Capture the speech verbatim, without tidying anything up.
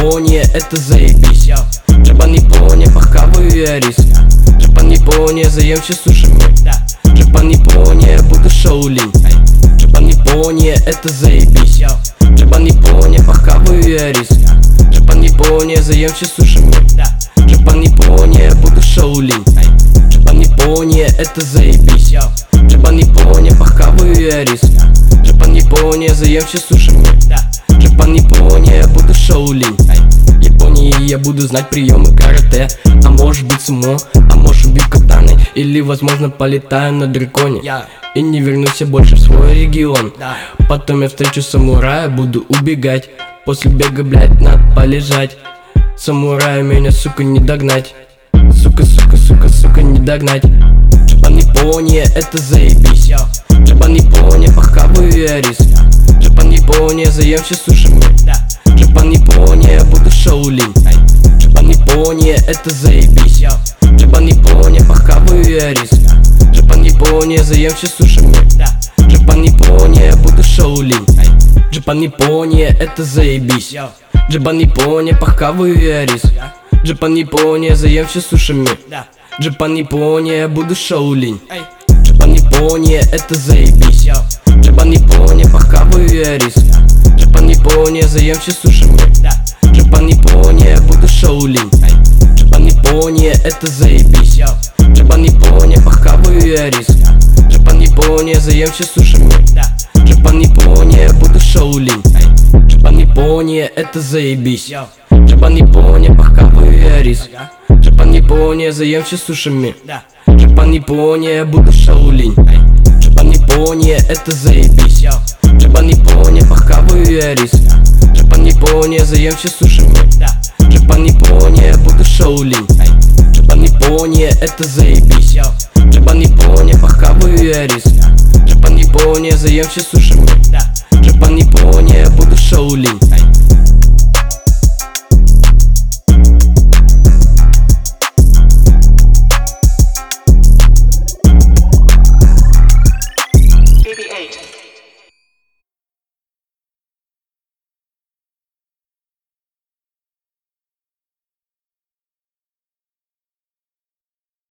Япония, это заебись. Джапан, Япония, похаваю я рис. Джапан, Япония, заемся сушами. Джапан, Япония, буду Шаолинь. Джапан, Япония, это заебись. Джапан, Япония, похаваю я рис. Джапан, Япония, заемся сушами. Джапан, Япония, буду Шаолинь. Джапан, Япония, это заебись. Джапан, Япония, похаваю я рис. Джапан, Япония, заемся сушами. Джапан, Япония, буду Шаолинь. Японии я буду знать приемы карате. А может быть сумо, а может бить катаны. Или возможно полетаю на драконе и не вернусь я больше в свой регион. Потом я встречу самурая, буду убегать. После бега, блять, надо полежать. Самурая меня, сука, не догнать. Сука, сука, сука, сука, не догнать. Джапан, Япония, это заебись. Джапан, Япония, похаваю я рис. Джапан, Япония, заемся сушами. Джапан, Япония, буду Шаолинь. Джапан, Япония, это заебись. Джапан, Япония, похаваю я рис. Джапан, Япония, заемся сушами. Джапан, Япония, буду Шаолинь. Джапан, Япония, это заебись. Джапан, Япония, похаваю я рис. Джапан, Япония, заемся сушами. Джапан, Япония, буду Шаолинь. Джапан, Япония, это заебись. Джапан, Япония, похаваю я рис. Джапан, Япония, заемся сушами. Джапан, Япония, буду Шаолинь. Джапан, Япония, это заебись. Джапан, Япония, похаваю я рис. Джапан, Япония, заемся сушами. Джапан, Япония, буду Шаолинь. Джапан, Япония, это заебись. Джапан, Япония, похаваю я рис. Джапан, Япония, заемся сушами. Джапан, Япония, буду Шаолинь. Джапан, Япония, это заебись. Джапан, Япония, похаваю я рис. Джапан, Япония, заемся сушами. Джапан, Япония, буду Шаолинь. Джапан, Япония, это заебись. Джапан, Япония, похаваю я рис. Джапан, Япония, заемся сушами. Джапан, Япония, буду Шаолинь.